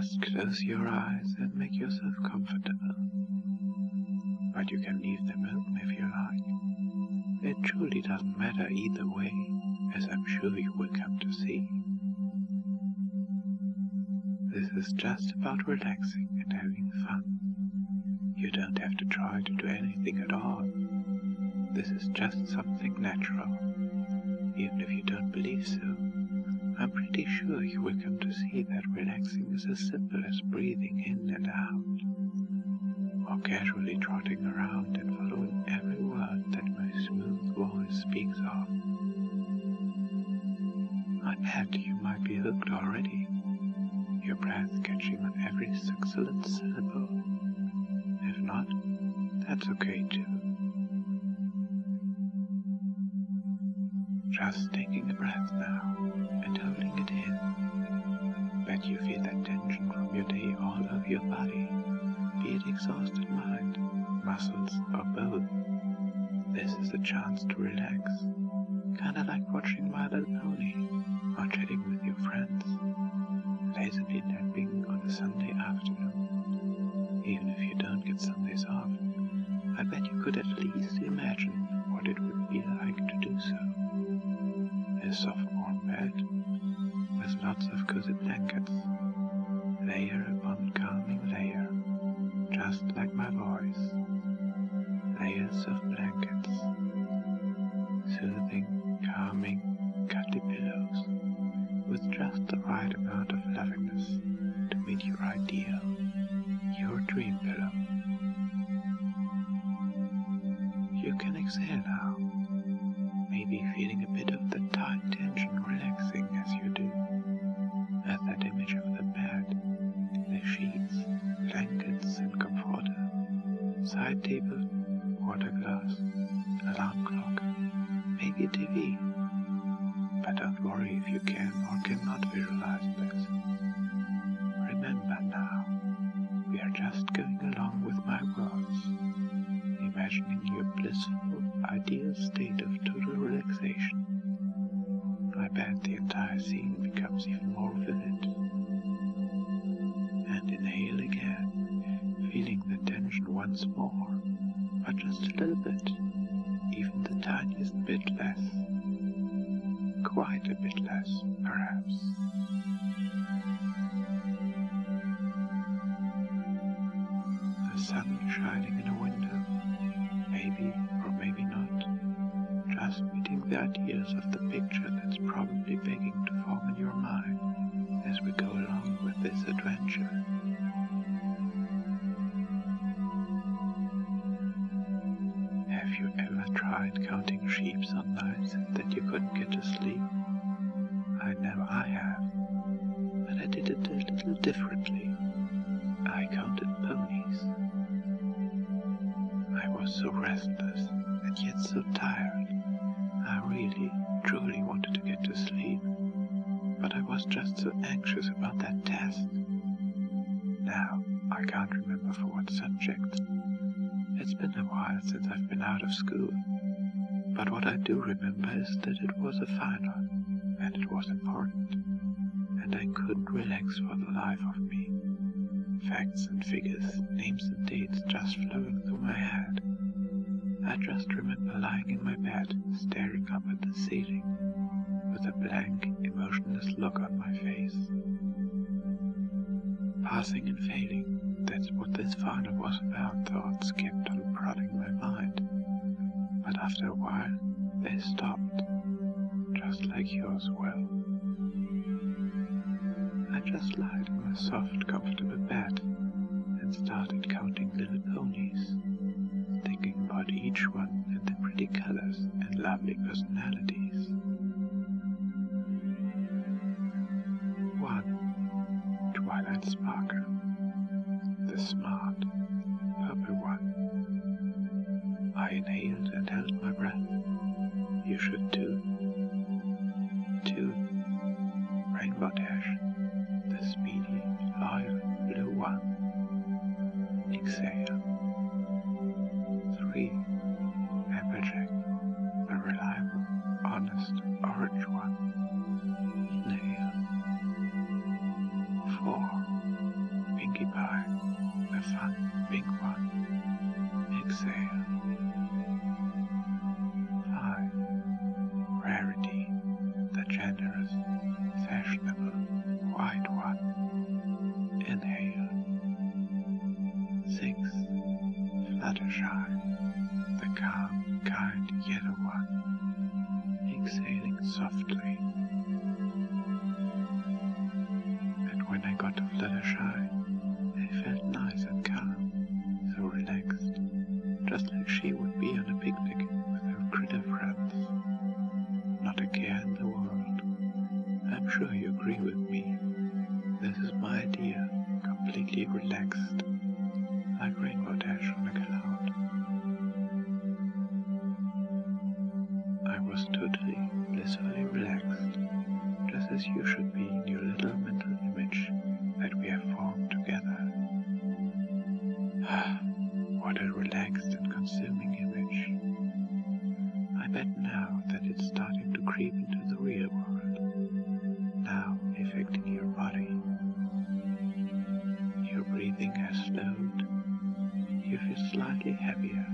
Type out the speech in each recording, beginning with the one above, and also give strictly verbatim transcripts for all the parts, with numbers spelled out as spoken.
Just close your eyes and make yourself comfortable. But you can leave them open if you like. It truly doesn't matter either way, as I'm sure you will come to see. This is just about relaxing and having fun. You don't have to try to do anything at all. This is just something natural. Even if you don't believe so, I'm pretty sure you will come to see that relaxing is as simple as breathing in and out, or casually trotting around and following every word that my smooth voice speaks of. I bet you might be hooked already, your breath catching on every succulent syllable. If not, that's okay too. Just taking a breath now and holding it in. Bet you feel that tension from your day all over your body, be it exhausted mind, muscles, or both. This is a chance to relax, kinda like watching My Little Pony or chatting with your friends, lazily napping on a Sunday afternoon. Even if you don't get Sundays off, I bet you could at least imagine what it would be like to do so. A soft warm bed, with lots of cozy blankets, layer upon calming layer, just like my voice. Layers of blankets, soothing, calming, cuddly pillows, with just the right amount of lovingness to meet your ideal, your dream pillow. You can exhale now, maybe feeling a bit of the tight tension relaxing as you do, as that image of the bed, the sheets, blankets and comforter, side table, water glass, alarm clock, maybe a T V. But don't worry if you can or cannot visualize this. Remember now, we are just going along with my words, imagining your blissful, ideal state of total relaxation. I bet the entire scene becomes even more vivid. And inhale again, feeling the tension once more, but just a little bit, even the tiniest bit less. Quite a bit less, perhaps. The sun shining in a window, maybe or maybe not, just meeting the ideas of the picture that's probably begging to form in your mind as we go along with this adventure. Have you ever tried counting sheep on nights that you couldn't get to sleep? I know I have, but I did it a little differently. I counted ponies. I was so restless and yet so tired. I really, truly wanted to get to sleep, but I was just so anxious about that test. Now, I can't remember for what subject. It's been a while since I've been out of school, but what I do remember is that it was a final, and it was important, and I couldn't relax for the life of me. Facts and figures, names and dates just flowing through my head. I just remember lying in my bed, staring up at the ceiling, with a blank, emotionless look on my face. Passing and failing, that's what this final was about. Thoughts kept on prodding my mind, but after a while, they stopped, just like yours will. I just lied in my soft, comfortable bed and started counting little ponies, thinking about each one and their pretty colors and lovely personalities. One, Twilight Sparkle, the smart, purple one. I inhaled and held my breath. You should too. Two, Rainbow Dash, the speedy, loyal blue one. Exhale. Three, Applejack, the reliable, honest orange one. Inhale. Four, fun big one. Exhale. Five. Rarity, the generous, fashionable, white one. Inhale. Six. Fluttershy, the calm, kind yellow one. Exhaling softly. And when I got to Fluttershy, I felt nice and calm, so relaxed, just like she would be on a picnic with her critter friends. Not a care in the world. I'm sure you agree with me. This is my idea, completely relaxed, like Rainbow Dash on a cloud. I was totally, blissfully relaxed, just as you should be in your little mental image that we have formed together. Ah, what a relaxed and consuming image. I bet now that it's starting to creep into the real world, now affecting your body. Your breathing has slowed, you feel slightly heavier.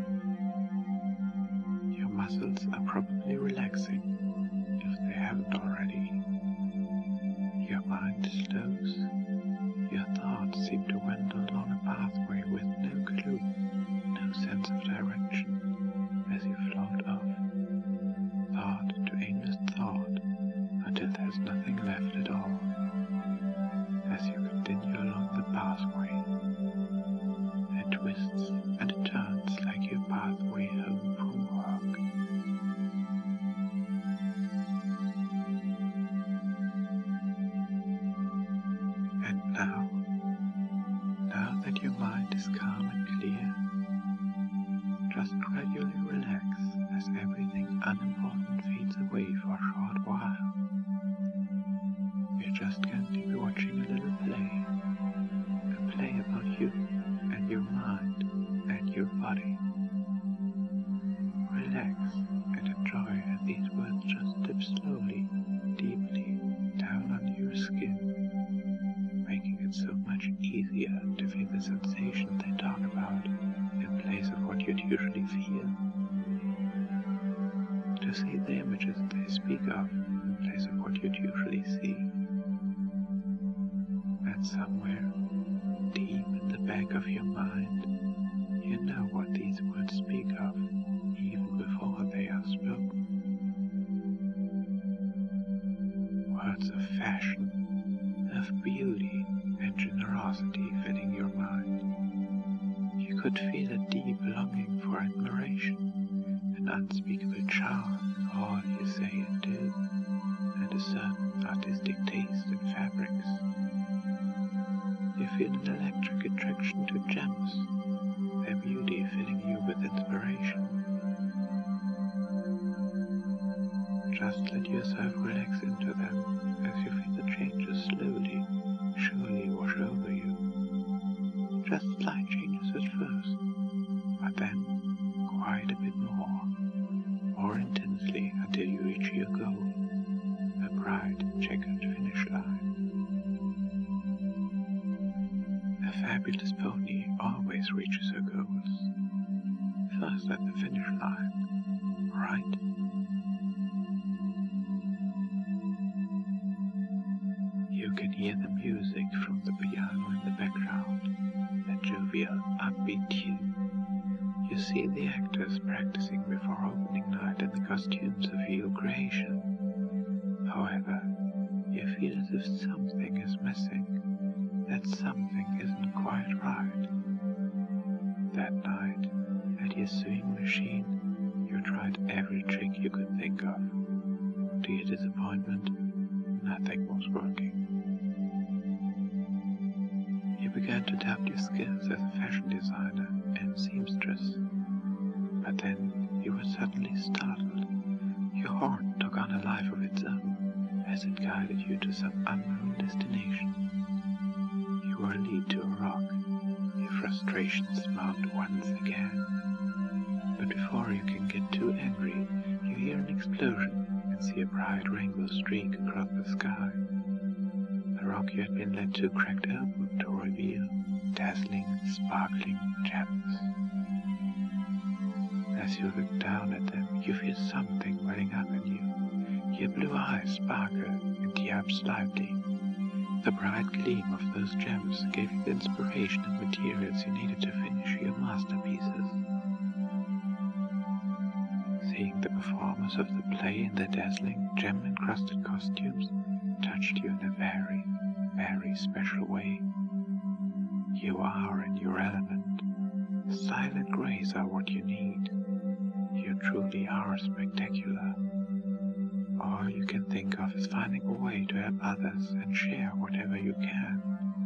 Your muscles are probably relaxing, if they haven't already. Your mind slows, your thoughts seem to wander along a pathway with no clue, no sense of direction, as you float off, thought to aimless thought, until there's nothing left at all, as you continue along the pathway. It twists and it turns like your pathway home from work. And now, now that your mind is calm and clear, just gradually relax as everything unimportant fades away for a short while. You're just going to be watching a little play, a play about you and your mind and your body. Relax and enjoy as these words just dip slowly, deeply down under your skin, making it so much easier to feel the sensation they talk about in place of what you'd usually feel. To see the images they speak of in place of what you'd usually see. And somewhere, deep in the back of your mind, you know what these words speak of, even before they are spoken. Words of fashion, of beauty and generosity filling your mind. You could feel a deep longing for admiration, an unspeakable charm in all you say and do, and a certain artistic taste in fabrics. You feel an electric attraction to gems, their beauty filling you with inspiration. Just let yourself relax into them as you feel the changes slowly, surely wash over you. Just slight changes at first, but then quite a bit more, more intensely until you reach your goal, a bright checkered finish line. A fabulous pony always reaches her goals, first at the finish line, right? You can hear the music from the piano in the background, a jovial, upbeat tune. You see the actors practicing before opening night in the costumes of your creation. However, you feel as if something is missing, that something isn't quite right. That night, at your sewing machine, you tried every trick you could think of. To your disappointment, nothing was working. You began to doubt your skills as a fashion designer and seamstress. But then you were suddenly startled. Your horn took on a life of its own as it guided you to some unknown destination. You were led to a rock, your frustrations mount once again. But before you can get too angry, you hear an explosion and see a bright rainbow streak across the sky. The rock you had been led to cracked open to reveal dazzling, sparkling gems. As you look down at them, you feel something welling up in you. Your blue eyes sparkle and tear up slightly. The bright gleam of those gems gave you the inspiration and materials you needed to finish your masterpieces. Seeing the performers of the play in their dazzling, gem-encrusted costumes touched you in a very, very special way. You are in your element. Style and grace are what you need. You truly are spectacular. All you can think of is finding a way to help others and share whatever you can.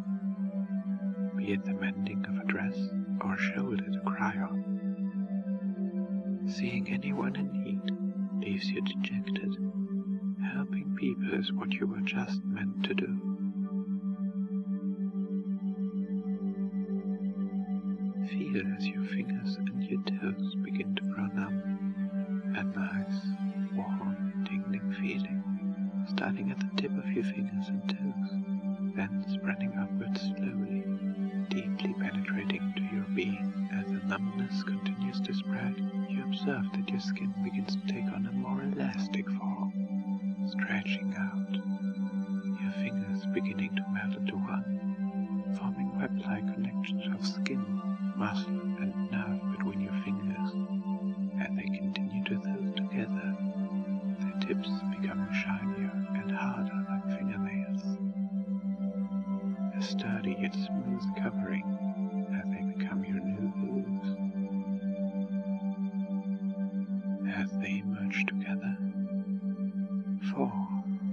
Be it the mending of a dress or a shoulder to cry on. Seeing anyone in need leaves you dejected. Helping people is what you were just meant to do. Feel as your fingers and your toes begin to grow numb. A nice, warm, tingling feeling, starting at the tip of your fingers and toes, then spreading upwards slowly, deeply penetrating into your being. As the numbness continues to spread, you observe that your skin begins to take on a more elastic form, stretching out, your fingers beginning to melt into one, forming web-like connections of skin, muscle, and nerve between your fingers. As they continue to those together, their tips becoming shinier and harder like fingernails. A sturdy yet smooth covering as they become your new hooves. As they merge together, four,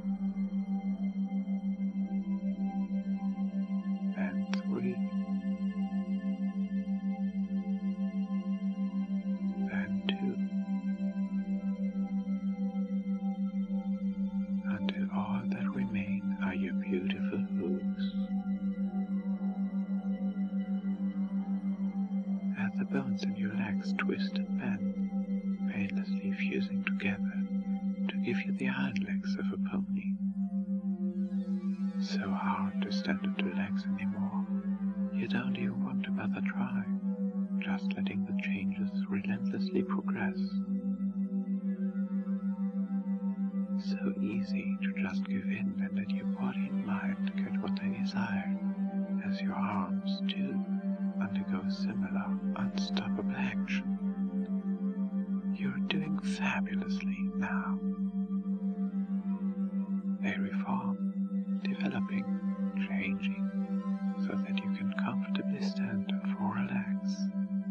and three, then two, until all that remain are your beautiful hooves. As the bones in your legs twist and bend, painlessly fusing together to give you the hind legs of a pony. So hard to stand on two legs anymore, you don't even want to bother trying, just letting the changes relentlessly progress. So easy to just give in and let your body and mind get what they desire, as your arms, too, undergo similar unstoppable action. You're doing fabulously now. They reform, developing, changing, so that you can comfortably stand on four legs.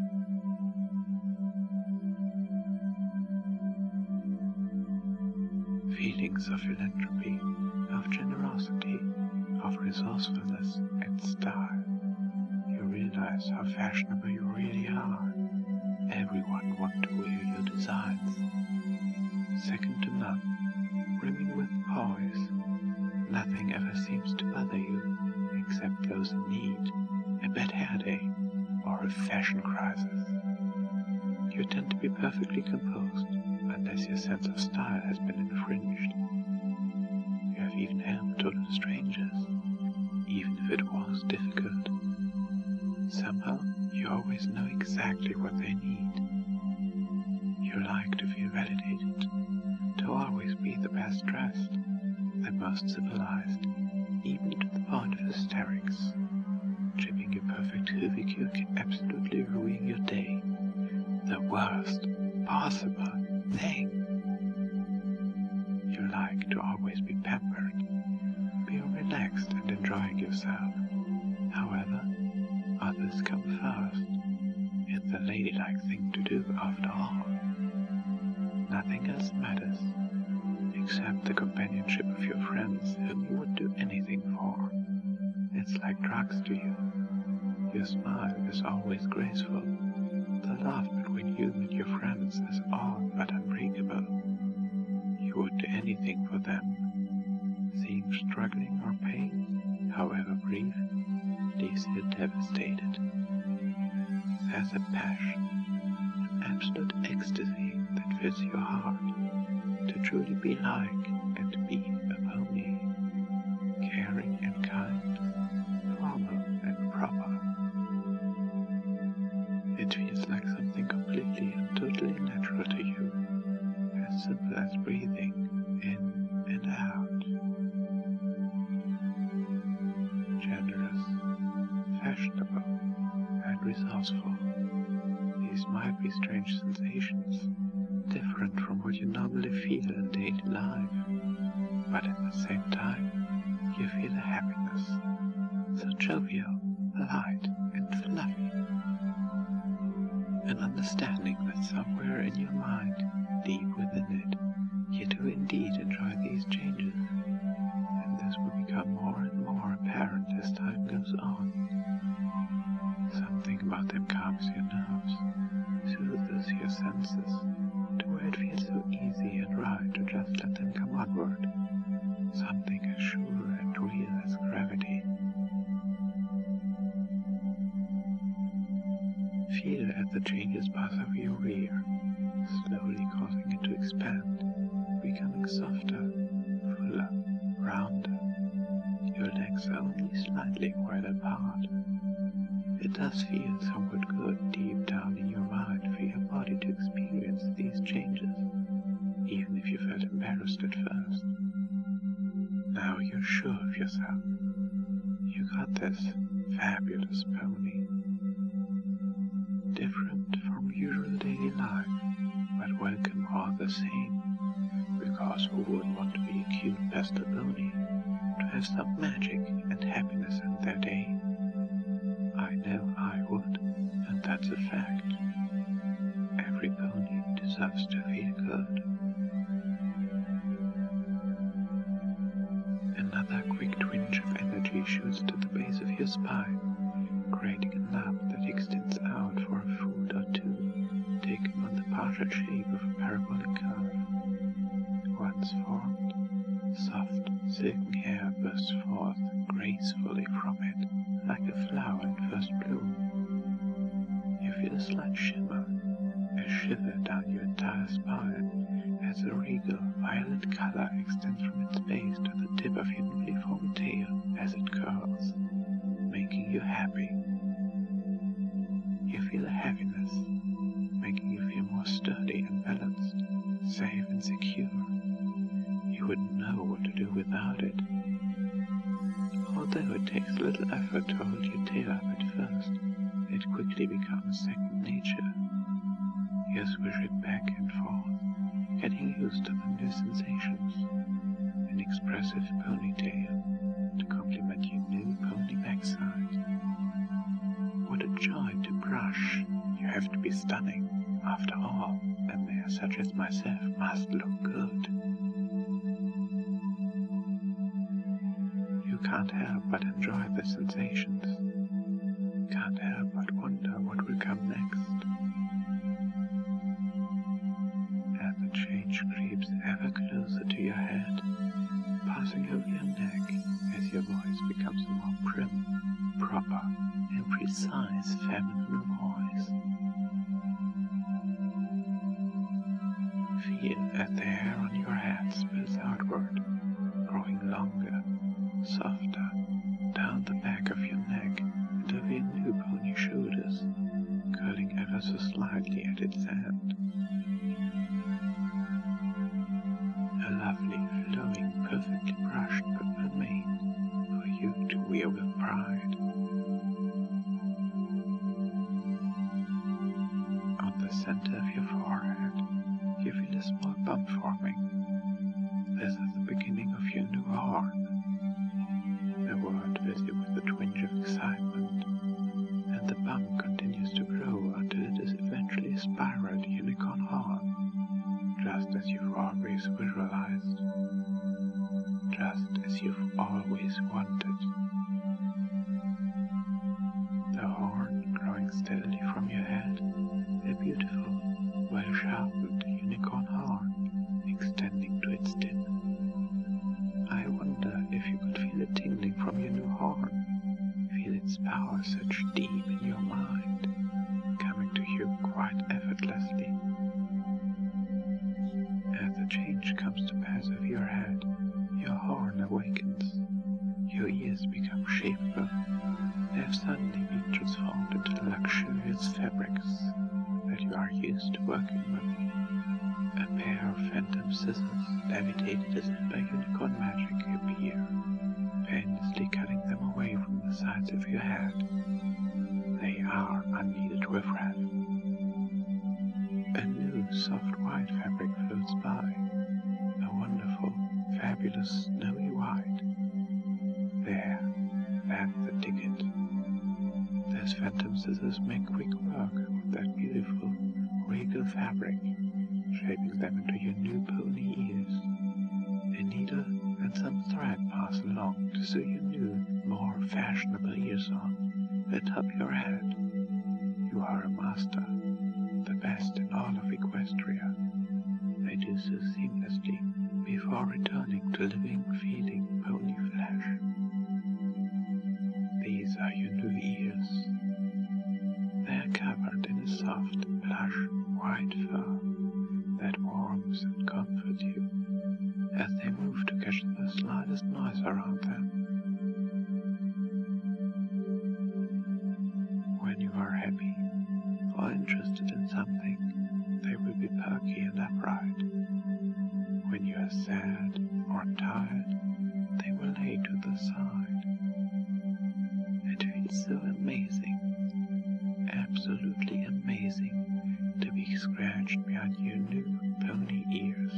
Feelings of philanthropy, of generosity, of resourcefulness and style. You realize how fashionable you really are. Everyone wants to wear your designs. Second to none, brimming with poise. Nothing ever seems to bother you, except those in need, a bad hair day, or a fashion crisis. You tend to be perfectly composed, unless your sense of style has been infringed. You have even helped total strangers, even if it was difficult. Somehow, you always know exactly what they need. You like to feel validated, to always be the best dressed, the most civilized, even to the point of hysterics. Chipping your perfect hoovy can absolutely ruin your day. The worst possible thing. You like to always be pampered, being relaxed and enjoying yourself. However, others come first. It's the ladylike thing to do after all. Nothing else matters, except the companionship of your friends whom you would do anything for. It's like drugs to you. Your smile is always graceful. The love between you and your friends is all but unbreakable. You would do anything for them. Seeing struggling or pain, however brief, leaves you devastated. There's a passion, an absolute ecstasy that fills your heart, to truly be like and be a pony, caring and kind, formal and proper, It feels like something completely and totally natural to you, as simple as breathing in and out. Generous, fashionable, and resourceful. These might be strange sensations, different from what you normally feel in daily life, but at the same time, you feel a happiness, so jovial, light, and fluffy. An understanding that somewhere in your mind, deep within it, you do indeed enjoy these changes, and this will become more and more apparent as time goes on. Something about them calms your nerves, soothes your senses, to where it feels so easy and right to just let them come onward. Something as sure and real as gravity. Feel as the changes pass over your rear, slowly causing it to expand, becoming softer, fuller, rounder. Your legs are only slightly wide apart. It does feel somewhat good deep down in your mind for your body to experience these changes, even if you felt embarrassed at first. Now you're sure of yourself. You got this fabulous pony. Different from usual daily life, but welcome all the same, because who would want to be a cute pastel pony, to have some magic and happiness in their day? I know I would, and that's a fact. Every pony deserves to feel good. Another quick twinge of energy shoots to the base of your spine, creating a knob that extends out for a foot or two, taking on the partial shape of a parabolic curve. Once formed, soft, silken hair bursts forth gracefully from it, like a flower in first bloom. You feel a slight shimmer, a shiver down your entire spine, as a regal violet color extends from its base to the tip of your newly formed tail as it curls, making you happy. You feel a heaviness, making you feel more sturdy and balanced, safe and secure. You wouldn't know what to do without it. Although it takes little effort to hold your tail up at first, it quickly becomes second nature. You swish it back and forth, getting used to the new sensations. An expressive ponytail to complement your new pony backside. What a joy to brush. You have to be stunning. After all, a mare such as myself must look good. You can't help but enjoy the sensations. Can't help but wonder what will come next. As the change creeps ever closer to your head, passing over your neck as your voice becomes a more prim, proper, and precise feminine voice. Feel as the hair on your head spills outward, growing longer, softer, down the back of your neck and over your new pony shoulders, curling ever so slightly at its end. A lovely, flowing, perfectly brushed purple mane for you to wear with pride. On the center of your forehead, you feel a small bump forming. This is the beginning of your new horn. The world fills you with a twinge of excitement, and the bump continues to grow until it is eventually a spiraled unicorn horn, just as you've always visualized, just as you've always wanted. The horn growing steadily from your head, a beautiful, well-sharpened unicorn horn extending to its tip. I wonder if you could feel it tingling from your new horn, feel its power surge deep in your mind, coming to you quite effortlessly. As the change comes to pass over your head, your horn awakens, your ears become shapeable, they have suddenly been transformed into luxurious luxurious fabrics that you are used to working with. A pair of phantom scissors, levitated as if by unicorn magic, appear, painlessly cutting them away from the sides of your head. They are unneeded riffraff. A new soft white fabric floats by, a wonderful, fabulous snowy white. There, that's the ticket. Those phantom scissors make quick work of that beautiful, regal fabric, shaping them into your new pony ears. A needle and some thread pass along to sew your new, more fashionable ears on, atop your head. You are a master, the best in all of Equestria. They do so seamlessly before returning to living, feeling pony flesh. These are your new ears. They are covered in a soft, plush, white fur that warms and comforts you as they move to catch the slightest noise around them. When you are happy or interested in something, they will be perky and upright. When you are sad or tired, they will lay to the side. It feels so amazing, absolutely amazing, to be scratched behind your new pony ears.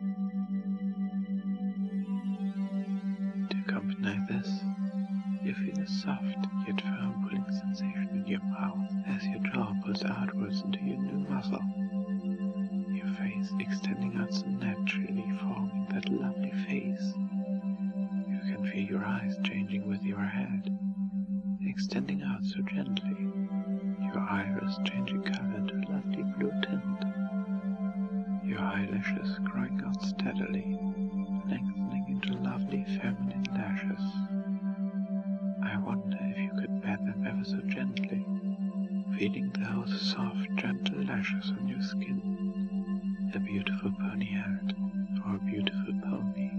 To accompany this, you feel a soft yet firm pulling sensation in your mouth as your jaw pulls outwards into your new muzzle. Your face extending out so naturally, forming that lovely face. You can feel your eyes changing with your head, extending out so gently, your iris changing color to a lovely blue tint. Your eyelashes growing out steadily, lengthening into lovely feminine lashes. I wonder if you could pat them ever so gently, feeling those soft, gentle lashes on your skin. A beautiful pony head, or a beautiful pony.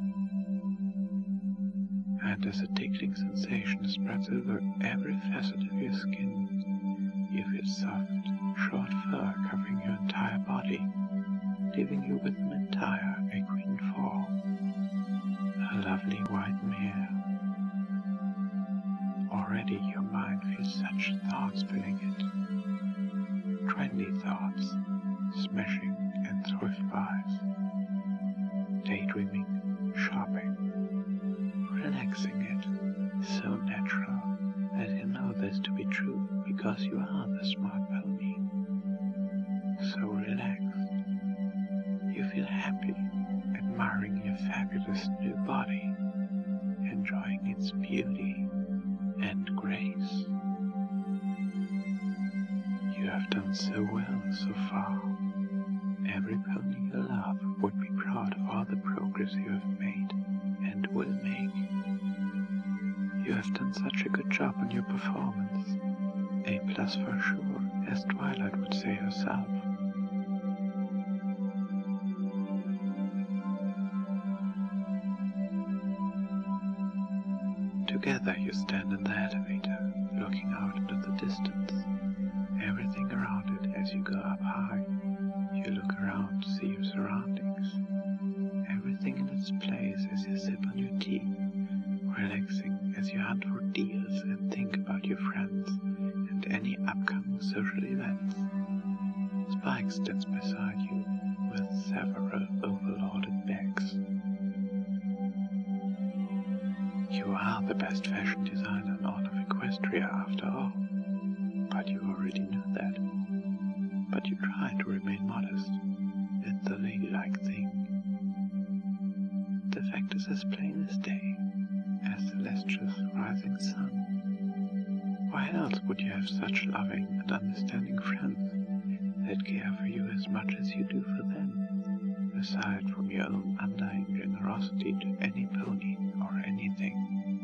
And as a tickling sensation spreads over every facet of your skin, you feel soft, short fur covering your entire body, leaving you with an entire equine form. A lovely white mare. Already your mind feels such thoughts filling it. Trendy thoughts, smashing and thrift buys. Daydreaming, shopping, relaxing it, so natural that you know this to be true because you are the smart pony. So relaxed. You feel happy, admiring your fabulous new body, enjoying its beauty and grace. You have done so well so far. Every pony you love would be proud of all the progress you have made and will make. You have done such a good job on your performance. A plus for sure, as Twilight would say herself. Together you stand in the elevator, looking out into the distance. Everything around it as you go up high. You look around to see your surroundings. Everything in its place as you sip on your tea, relaxing as you hunt for deals and think about your friends and any upcoming social events. Spike stands beside you with several overloaded bags. You are the best fashion designer in all of Equestria after all, but you already knew that. But you try to remain modest. It's the ladylike thing. The fact is as plain as day, as Celestia's rising sun. Why else would you have such loving and understanding friends that care for you as much as you do for them, aside from your own undying generosity to any pony or anything?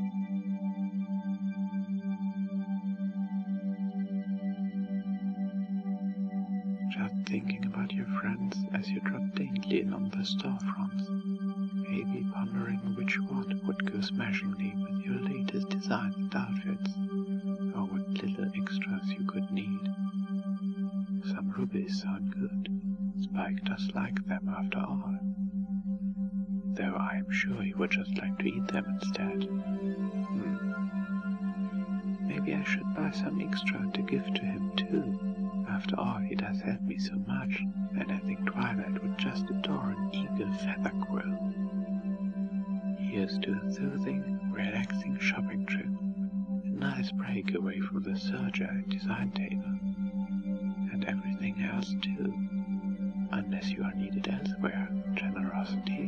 Just thinking about your friends as you trot daintily along the storefronts, maybe pondering which one would go smashingly with your latest designs and outfits, or would little extras you could need. Some rubies sound good. Spike does like them after all. Though I am sure he would just like to eat them instead. Hmm. Maybe I should buy some extra to give to him too. After all, he does help me so much, and I think Twilight would just adore an eagle feather quill. Here's to a soothing, relaxing shopping trip. A nice break away from the serger and design table. And everything else too. Unless you are needed elsewhere, generosity.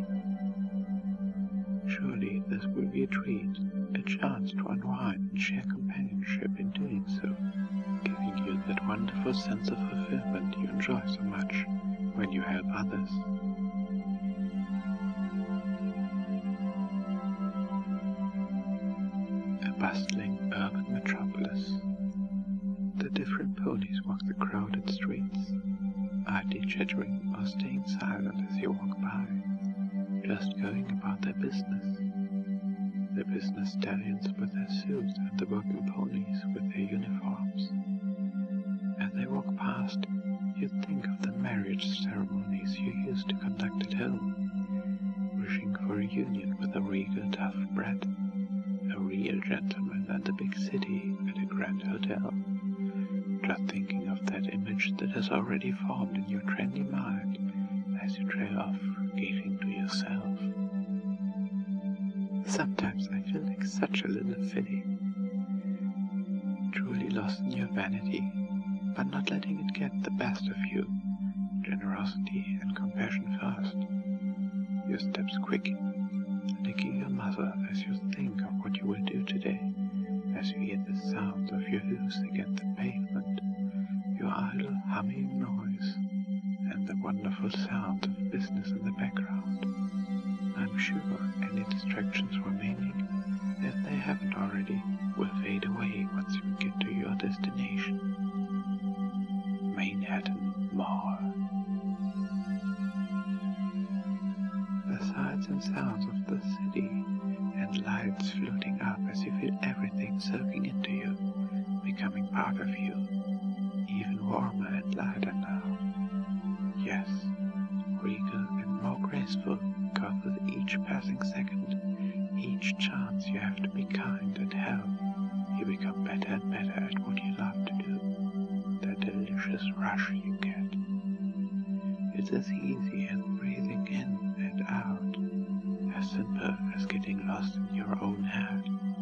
Surely this will be a treat, a chance to unwind and share companionship in doing so, giving you that wonderful sense of fulfillment you enjoy so much when you help others. A bustling urban metropolis. The different ponies walk the crowded streets, idly chattering or staying silent as you walk by, just going about their business. The business stallions with their suits and the working ponies with their uniforms. As they walk past, you think of the marriage ceremonies you used to conduct at home, wishing for a union with a regal tough bred, a real gentleman in the big city at a grand hotel. Just thinking of that image that has already formed in your trendy mind as you trail off, gazing to yourself. Sometimes I feel like such a little filly, truly lost in your vanity, but not letting it get the best of you. Generosity and compassion first. Your steps quick, licking your muzzle as you think of what you will do today, as you hear the sounds of your hooves against the pavement, your idle humming noise, and the wonderful sounds of business in the background. I'm sure any distractions remaining, if they haven't already, will fade away once you get to your destination. Manhattan Mall. The sights and sounds of the city, and lights floating up as you feel everything soaking into you, becoming part of you, even warmer and lighter now. Yes, regal and more graceful, because with each passing second, each chance you have to be kind and help, you become better and better at what you love to do. That delicious rush you get. It's as easy as breathing in and out, as simple as getting lost in your own head.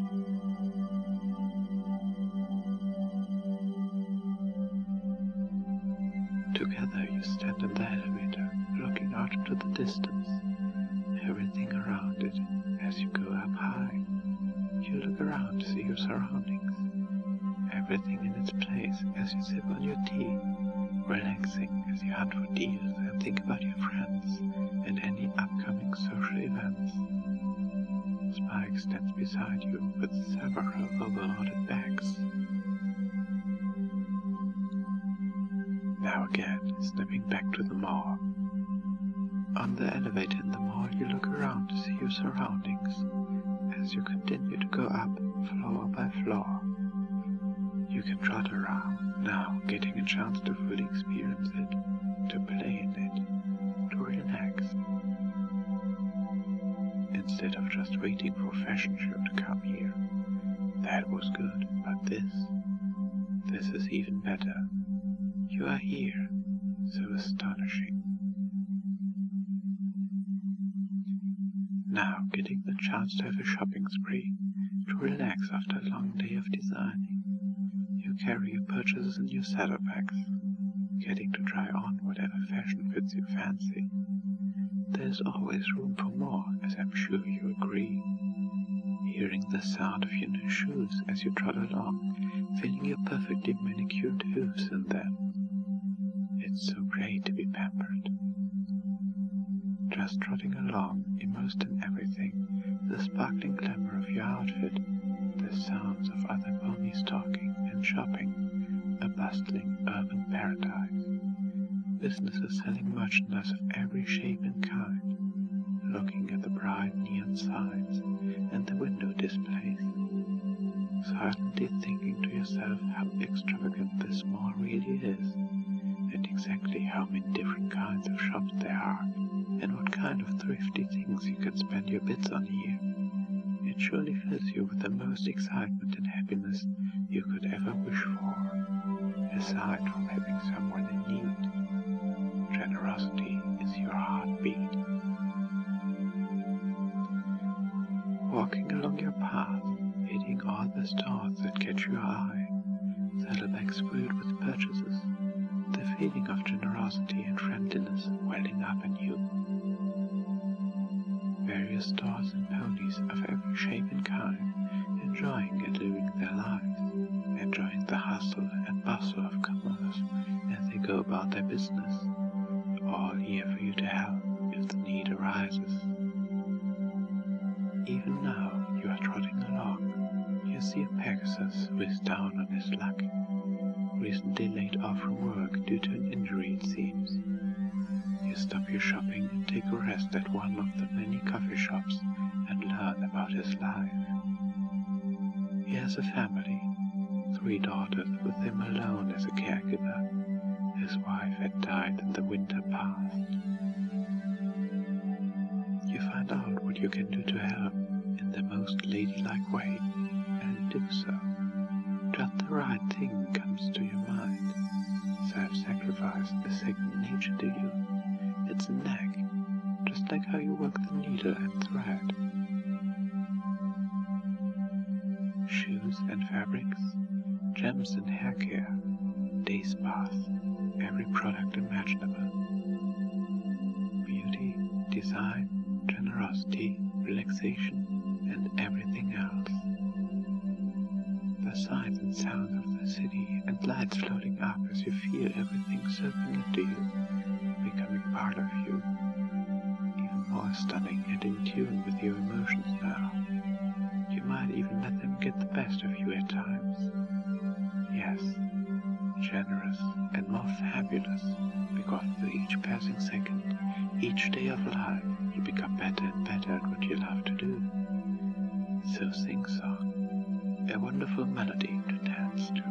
Together you stand in the elevator, looking out into the distance, everything around it as you go up high. You look around to see your surroundings, everything in its place as you sip on your tea, relaxing as you hunt for deals and think about your friends and any upcoming social events. Spike stands beside you with several overloaded bags. Now again, stepping back to the mall. On the elevator in the mall, you look around to see your surroundings as you continue to go up floor by floor. You can trot around, now getting a chance to fully experience it, to play in it, to relax. Instead of just waiting for a fashion show to come here. That was good, but this, this is even better. You are here, so astonishing. Now getting the chance to have a shopping spree, to relax after a long day of designing. You carry your purchases in your saddlebags, getting to try on whatever fashion fits your fancy. There's always room for more, as I'm sure you agree. Hearing the sound of your new shoes as you trot along, feeling your perfectly manicured hooves in them. It's so great to be pampered. Just trotting along, immersed in everything, the sparkling glamour of your outfit, the sounds of other ponies talking and shopping, a bustling urban paradise. Businesses selling merchandise of every shape and kind, looking at the bright neon signs and the window displays. silently thinking to yourself how extravagant this mall really is, and exactly how many different kinds of shops there are, and what kind of thrifty things you can spend your bits on here. It surely fills you with the most excitement and happiness you could ever wish for, aside from having someone in need. Generosity is your heartbeat. Walking along your path, hitting all the stores that catch your eye, saddlebags filled with purchases, the feeling of generosity and friendliness welling up in you. Various stores and ponies of every shape and kind, enjoying and living their lives, enjoying the hustle and bustle of commerce as they go about their business, all here for you to help if the need arises. Even now you are trotting along, you see a Pegasus whiz down on his luck, recently laid off from work due to an injury it seems. You stop your shopping and take a rest at one of the many coffee shops and learn about his life. He has a family, three daughters with him alone as a caregiver. His wife had died in the winter past. You find out what you can do to help in the most ladylike way, and do so. Just the right thing comes to your mind. Self-sacrifice is second nature to you. It's a knack, just like how you work the needle and thread. Shoes and fabrics, gems and hair care, day spas, every product imaginable. Beauty, design, generosity, relaxation, and everything else. The sights and sounds of the city and lights floating up as you feel everything soaking into you, becoming part of you, even more stunning and in tune with your emotions now. You might even let them get the best of you at times. Yes, generous and more fabulous, because with each passing second, each day of life, you become better and better at what you love to do. So sing song, a wonderful melody to dance to.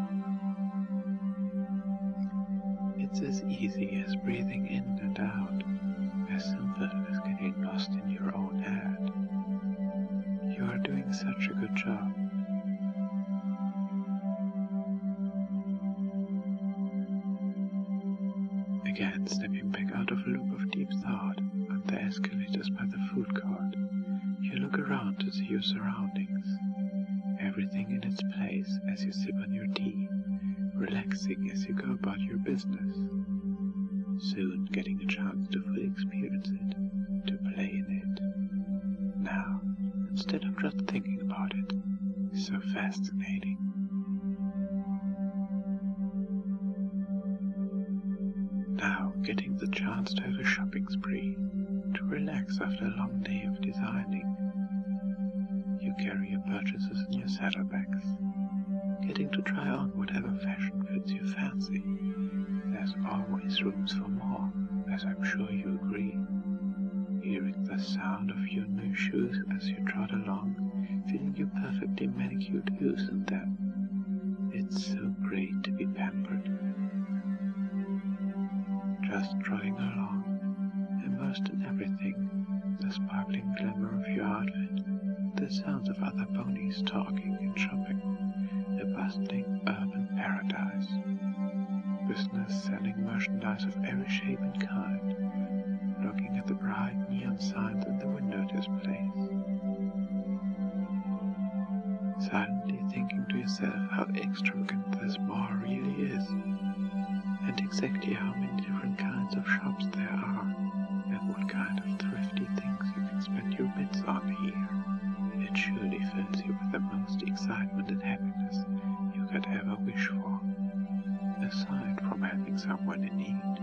It's as easy as breathing in and out, as simple as getting lost in your own head. You are doing such a good job. Again, stepping back out of a loop of deep thought on the escalators by the food court, you look around to see your surroundings. Everything in its place as you sip on your tea, relaxing as you go about your business. Soon getting a chance to fully experience it, to play in it. Now, instead of just thinking about it, so fascinating. Now getting the chance to have a shopping spree, to relax after a long day of designing. You carry your purchases in your saddlebags, getting to try on whatever fashion fits your fancy. There's always room for more, as I'm sure you agree. Hearing the sound of your new shoes as you trot along, feeling your perfectly manicured hooves in them. It's so great to be pampered. Just trotting along, immersed in everything, the sparkling glamour of your outfit, the sounds of other ponies talking and shopping, a bustling urban paradise. Business selling merchandise of every shape and kind, looking at the bright neon signs in the window displays. Silently thinking to yourself how extravagant this mall really is, and exactly how many different kinds of shops there are, and what kind of thrifty things you can spend your bits on here. It surely fills you with the most excitement and happiness you could ever wish for, aside from helping someone in need.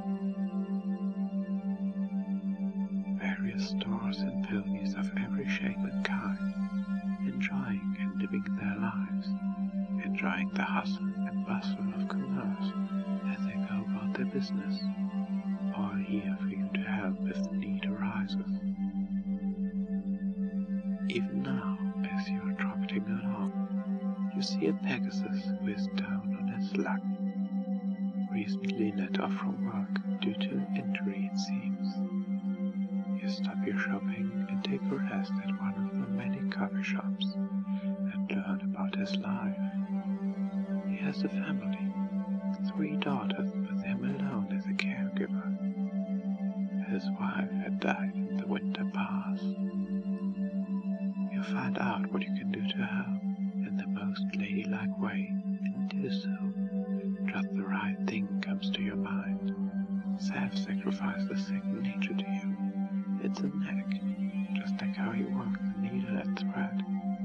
Various stores and ponies of every shape and kind, enjoying and living their lives, enjoying the hustle and bustle of commerce as they go about their business, all here for you to help if the need arises. Even now, as you are trotting along, you see a Pegasus who is down on his luck. Recently let off from work due to an injury, it seems. You stop your shopping and take a rest at one of the many coffee shops and learn about his life. He has a family, three daughters with him alone as a caregiver. His wife had died in the winter past. You find out what you can do to help in the most ladylike way and do so. Just the right thing comes to your mind. Self-sacrifice is second nature to you. It's a knack, just like how you work the needle and thread.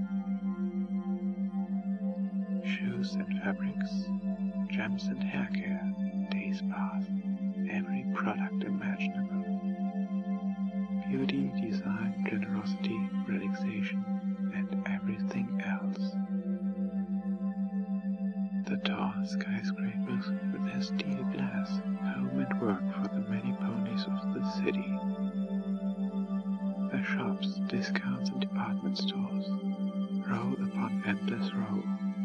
Shoes and fabrics, gems and hair care, days pass, every product imaginable. Beauty, design, generosity, relaxation, and everything else. The tall skyscrapers with their steel glass, home and work for the many ponies of the city. The shops, discounts and department stores, row upon endless row.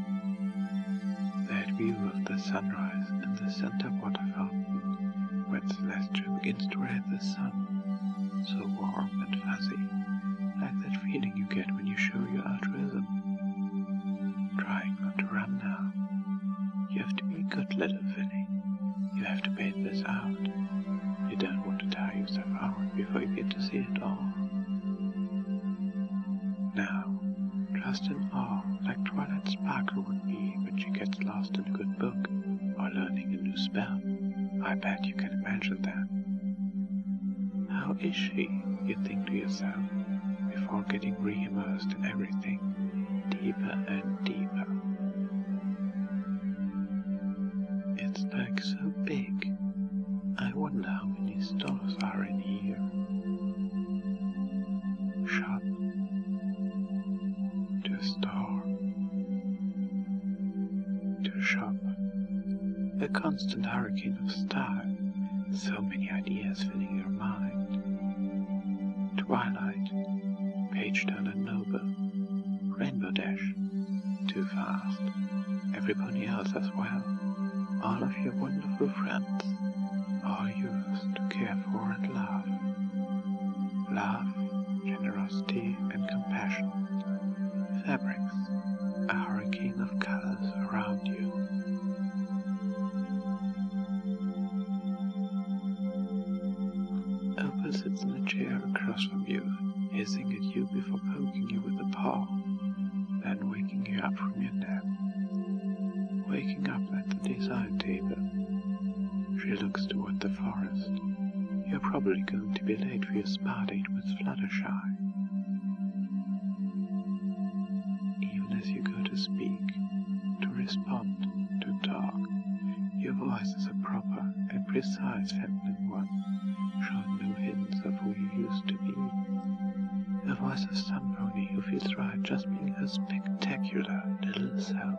That view of the sunrise and the center water fountain, when celestial begins to red the sun, so warm and fuzzy, like that feeling you get when you show your altruism. Trying not to run now. You have to be a good little filly. You have to bait this out. You don't want to tire yourself out before you get to see it all. Now, just in awe, like Twilight Sparkle would be when she gets lost in a good book or learning a new spell. I bet you can imagine that. How is she, you think to yourself, before getting re-immersed in everything, deeper and deeper. It's like so big. I wonder how many stores are in here. Shop. To store. To shop. A constant hurricane of style. So many ideas filling your mind. Twilight. Page Turner Noble. Rainbow Dash. Too fast. Every pony else as well. All of your wonderful friends. All yours to care for and love. Love, generosity, and compassion. Fabrics. A hurricane of colors around you. Opal sits in a chair across from you, hissing at you before poking you with a paw, then waking you up from your nap. Waking up at the design table. She looks toward the forest. You're probably going to be late for your spa date with Fluttershy. Even as you go to speak, to respond, to talk, your voice is a proper and precise feminine one, showing no hints of who you used to be. The voice of some pony who feels right just being her spectacular little self.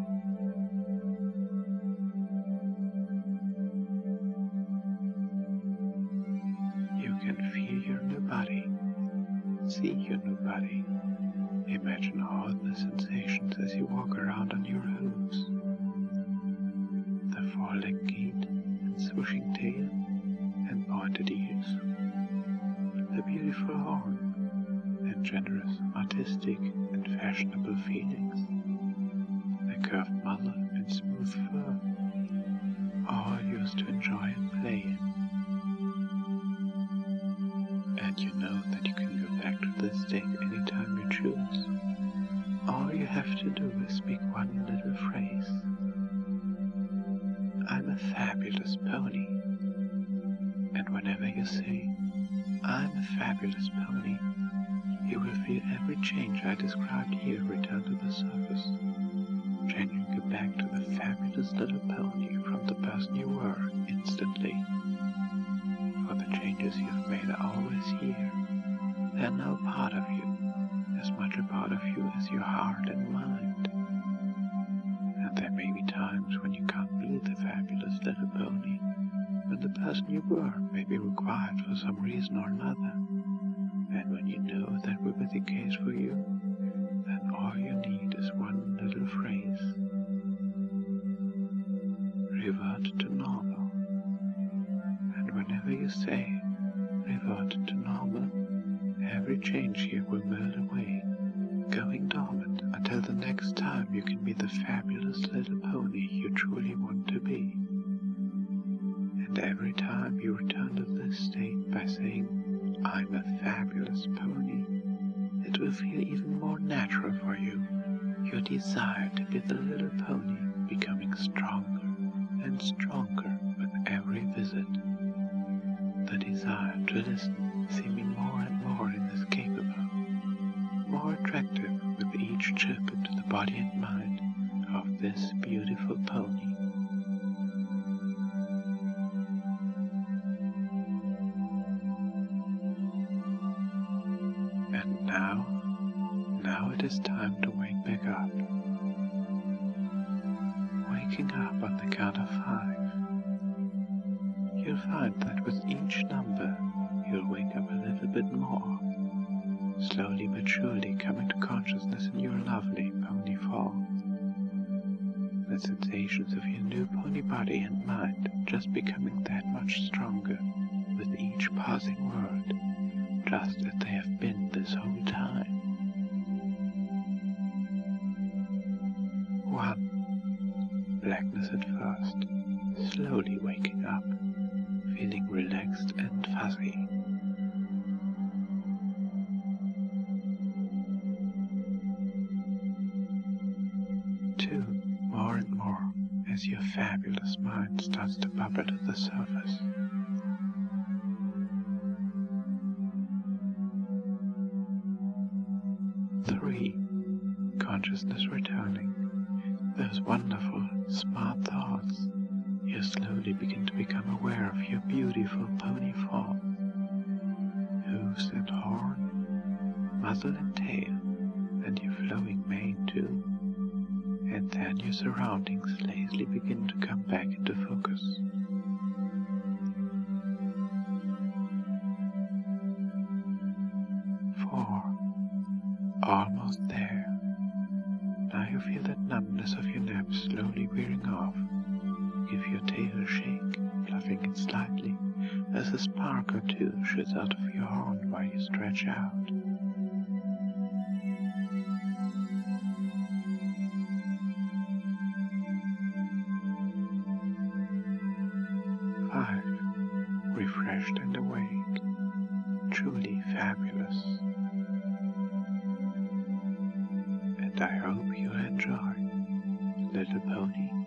You can feel your new body, see your new body, imagine all the sensations as you walk around on your hooves. The four-legged gait and swishing tail and pointed ears. The beautiful horn and generous, artistic, and fashionable feelings. The curved muzzle and smooth fur, all yours to enjoy and play in. And you know that you can go back to this state anytime you choose. All you have to do is speak one little phrase. I'm a fabulous pony. And whenever you say, I'm a fabulous pony, you will feel every change I described here return to the surface, changing you back to the fabulous little pony from the person you were instantly. For the changes you've made are always here. They're now part of you, as much a part of you as your heart and mind. And there may be times when you can't be the fabulous little pony, when the person you were may be required for some reason or another. And when you know that will be the case for you, then all you need is one little phrase. Revert to normal. And whenever you say, revert to normal, every change here will melt away, going dormant until the next time you can be the fabulous little pony you truly want to be. And every time you return to this state by saying, I'm a fabulous pony, it will feel even more natural for you, your desire to be the little pony becoming stronger and stronger with every visit, the desire to listen seeming more and more inescapable, more attractive with each chip into the body and mind of this beautiful pony. And now, now it is time to wake back up. Waking up on the count of five. You'll find that with each number, you'll wake up a little bit more, slowly but surely coming to consciousness in your lovely pony form. The sensations of your new pony body and mind just becoming that much stronger with each passing word, just as they have been this whole time. One. Blackness at first, slowly waking up, feeling relaxed and fuzzy. Two. More and more as your fabulous mind starts to bubble to the surface. Three. Consciousness returning. Those wonderful, smart thoughts. You slowly begin to become aware of your beautiful pony form. Hooves and horn, muzzle and tail, and your flowing mane too. And then your surroundings lazily begin to come back into focus. Four. Almost there. Now you feel that numbness of your neck slowly wearing off. Give your tail a shake, fluffing it slightly, as a spark or two shoots out of your horn while you stretch out. Five. Refreshed and awake. Truly fabulous. And I hope you'll enjoy, little pony.